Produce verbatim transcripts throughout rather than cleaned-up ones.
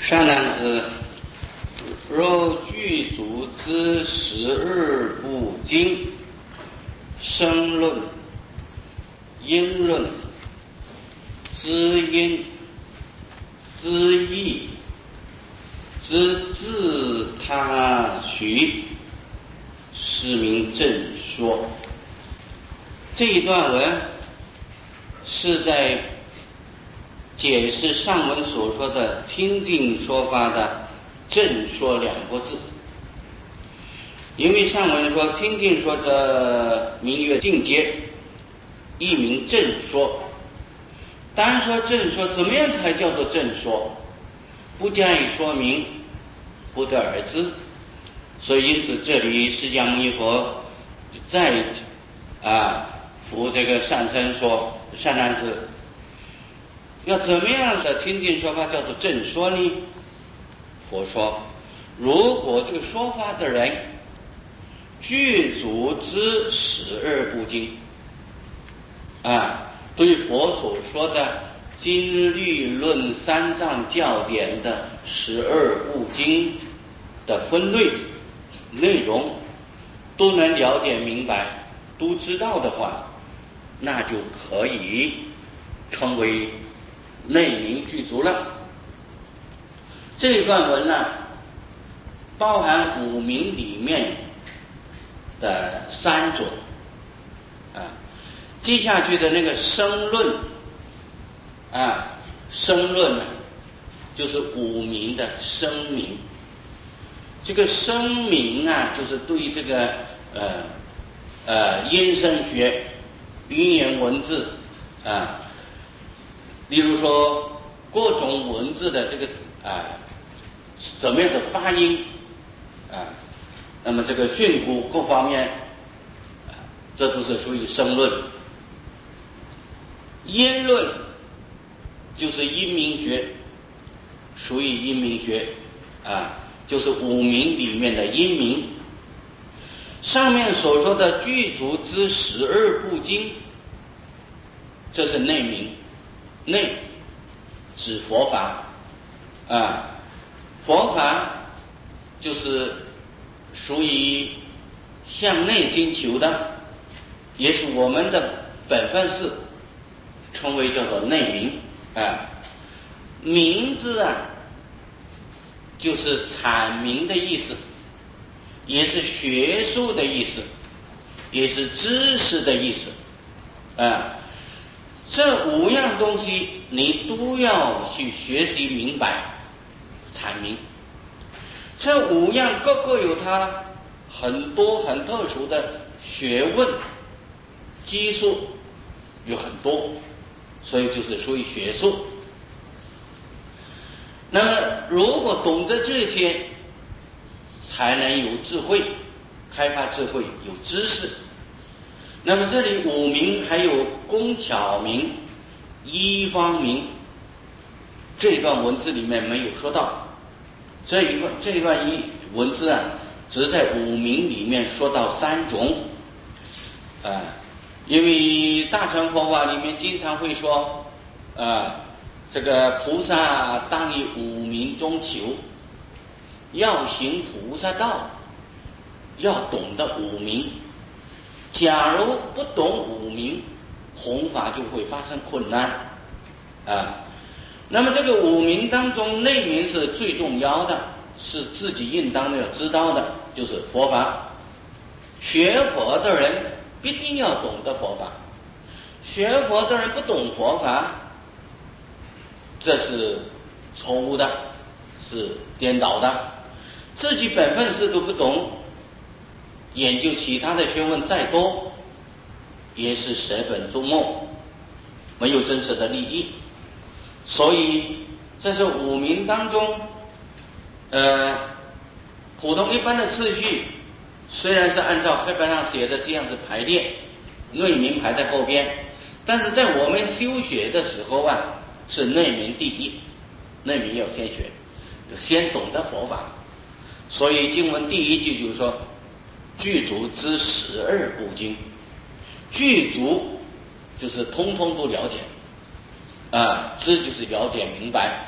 善男子，若具足之十二部经，声论、音论、知音、知义、知自他许，是名正说。这一段文是在解释上文所说的听经说法的正说两个字。因为上文说听经说者名曰境界，一名正说。单说正说，怎么样才叫做正说？不加以说明，不得而知。所以因此这里释迦牟尼佛再啊扶这个善生说，善男子，要怎么样的听经说法叫做正说呢？佛说，如果这个说法的人具足之十二部经啊，对佛所说的经律论三藏教典的十二部经的分类内容都能了解明白，都知道的话，那就可以称为内明具足了。这一段文呢，包含五明里面的三种啊，接下去的那个声论啊，声论呢，就是五明的声明。这个声明啊，就是对于这个呃呃音声学、语言文字啊，例如说各种文字的这个啊怎么样的发音啊，那么这个训诂各方面啊，这都是属于声论。音论就是音明学，属于音明学啊，就是五明里面的音明。上面所说的具足之十二部经，这是内明，内指佛法啊，佛法就是属于向内心求的，也是我们的本分事，称为叫做内明啊。明字啊，就是阐明的意思，也是学术的意思，也是知识的意思啊。这五样东西你都要去学习明白阐明。这五样各个有它很多很特殊的学问基础，有很多，所以就是属于学术。那么如果懂得这些，才能有智慧，开发智慧，有知识。那么这里五明还有工巧明、医方明，这一段文字里面没有说到。这一段这一段一文字啊，只在五明里面说到三种啊，因为大乘佛法里面经常会说啊，这个菩萨当以五明中求，要行菩萨道，要懂得五明。假如不懂五明，弘法就会发生困难啊。那么这个五明当中，内明是最重要的，是自己应当要知道的，就是佛法。学佛的人必定要懂得佛法，学佛的人不懂佛法，这是错误的，是颠倒的。自己本分事都不懂，研究其他的学问再多，也是舍本逐末，没有真实的利益。所以这是五明当中呃普通一般的次序，虽然是按照黑板上写的这样子排列，内明排在后边，但是在我们修学的时候啊，是内明第一，内明要先学，先懂得佛法。所以经文第一句就是说具足之十二部经，具足就是通通都了解啊，知就是了解明白，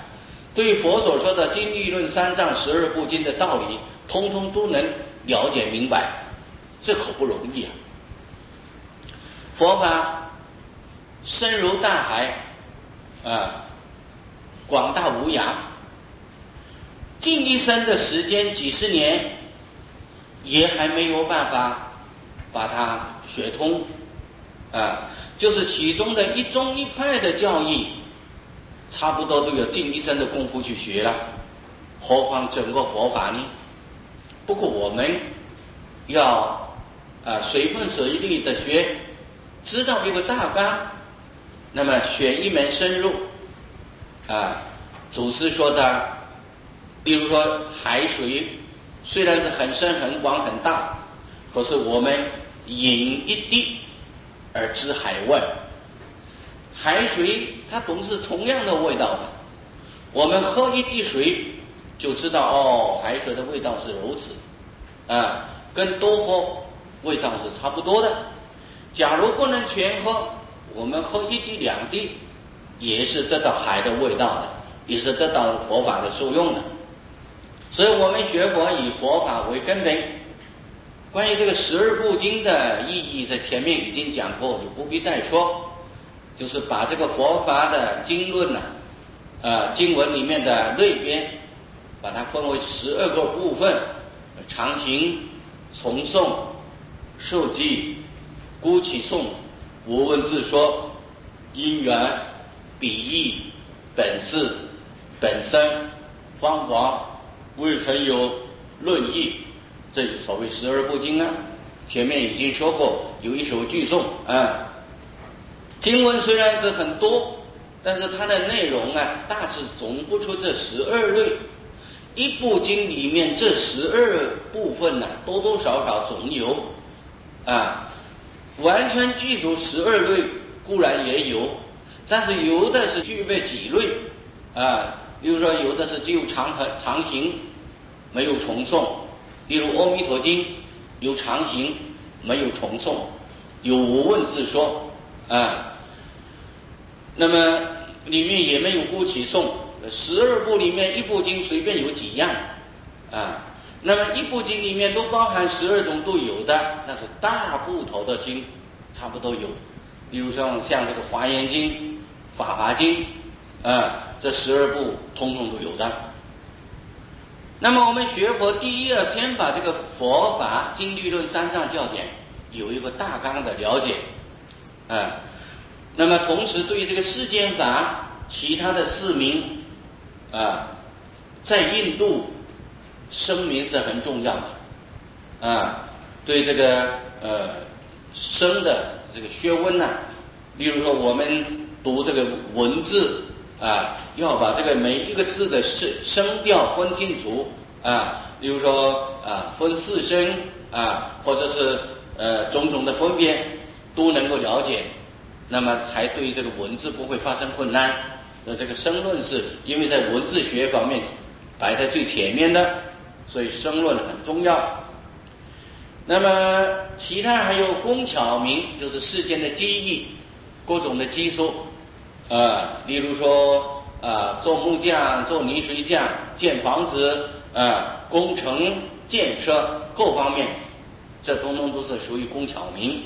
对佛所说的经律论三藏十二部经的道理，通通都能了解明白，这可不容易啊！佛法深如大海啊，广大无涯，近一生的时间几十年，也还没有办法把它学通啊。就是其中的一宗一派的教义，差不多都有近一生的功夫去学了，何况整个佛法呢？不过我们要啊随分随力的学，知道一个大纲，那么选一门深入啊。祖师说的，比如说海水虽然是很深很广很大，可是我们饮一滴而知海味，海水它总是同样的味道的，我们喝一滴水就知道哦，海水的味道是如此啊，跟多喝味道是差不多的。假如不能全喝，我们喝一滴两滴也是得到海的味道的，也是得到佛法的受用的。所以我们学佛以佛法为根本。关于这个十二部经的意义，在前面已经讲过，就不必再说。就是把这个佛法的经论呢、啊，呃，经文里面的类别，把它分为十二个部分：常行、从诵、受记、孤起诵、无问自说、因缘、比喻、本事、本身、方法、未曾有、论义。这是所谓十二部经啊，前面已经说过，有一首句诵啊。经文虽然是很多，但是它的内容啊，大致总不出这十二类。一部经里面这十二部分呢、啊，多多少少总有啊。完全具足十二类固然也有，但是有的是具备几类啊。比如说有的是只有常常行，没有重诵。例如《阿弥陀经》有常行，没有重诵，有无问自说啊。那么里面也没有孤起诵，十二部里面一部经随便有几样啊。那么一部经里面都包含十二种都有的，那是大部头的经差不多有。比如说像这个《华严经》、《法华经》啊，这十二部通通都有的。那么我们学佛，第一要先把这个佛法经律论三藏教典有一个大纲的了解啊。那么同时对于这个世间法其他的四名啊，在印度声明是很重要的啊。对这个呃声的这个学问呢、啊，例如说我们读这个文字啊，要把这个每一个字的声声调分清楚啊，例如说啊分四声啊，或者是呃种种的分别都能够了解，那么才对这个文字不会发生困难。那这个声论是因为在文字学方面摆在最前面的，所以声论很重要。那么其他还有工巧明，就是世间的技艺，各种的技术啊，例如说啊，做木匠、做泥水匠、建房子啊，工程建设各方面，这通通都是属于工巧明。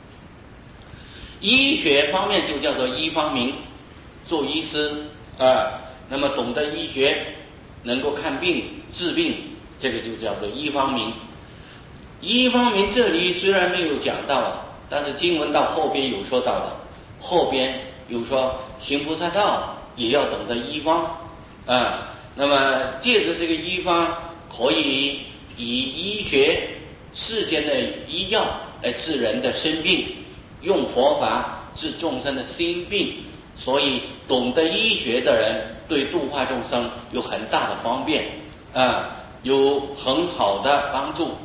医学方面就叫做医方明，做医师啊，那么懂得医学，能够看病治病，这个就叫做医方明。医方明这里虽然没有讲到，但是经文到后边有说到的，后边有说行菩萨道也要懂得医方啊。那么借着这个医方，可以以医学世间的医药来治人的生病，用佛法治众生的心病，所以懂得医学的人对度化众生有很大的方便啊，有很好的帮助。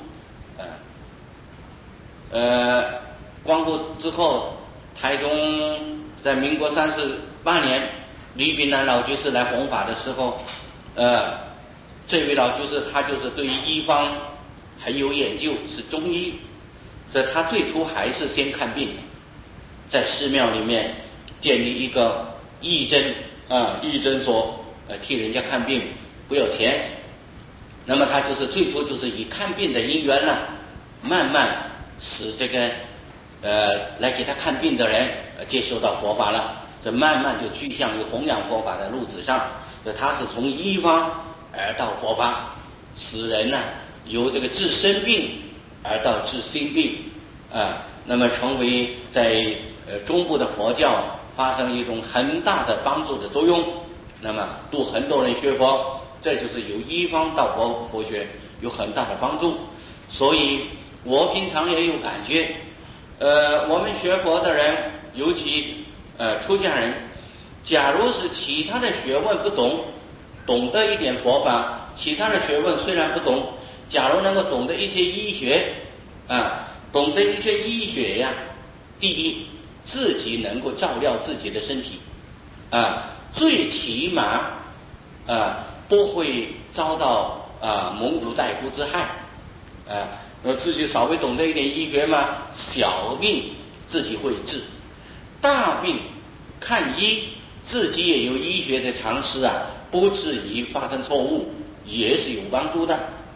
呃，光复之后，台中在民国三十八年，李炳南老居士来弘法的时候，呃，这位老居士他就是对于医方很有研究，是中医，所以他最初还是先看病，在寺庙里面建立一个义诊啊义诊所呃替人家看病不要钱，那么他就是最初就是以看病的因缘呢，慢慢使这个呃来给他看病的人、呃、接受到佛法了，这慢慢就趋向于弘扬佛法的路子上，这他是从医方而到佛法，使人呢由这个治身病而到治心病啊，那么成为在呃中部的佛教发生一种很大的帮助的作用，那么度很多人学佛，这就是由医方到佛佛学有很大的帮助。所以我平常也有感觉，呃，我们学佛的人，尤其呃出家人，假如是其他的学问不懂，懂得一点佛法，其他的学问虽然不懂，假如能够懂得一些医学啊，懂得一些医学呀，第一自己能够照料自己的身体啊，最起码啊不会遭到啊蒙古大夫之害啊，呃自己稍微懂得一点医学嘛，小病自己会治，大病看医自己也有医学的常识啊，不至于发生错误，也是有帮助的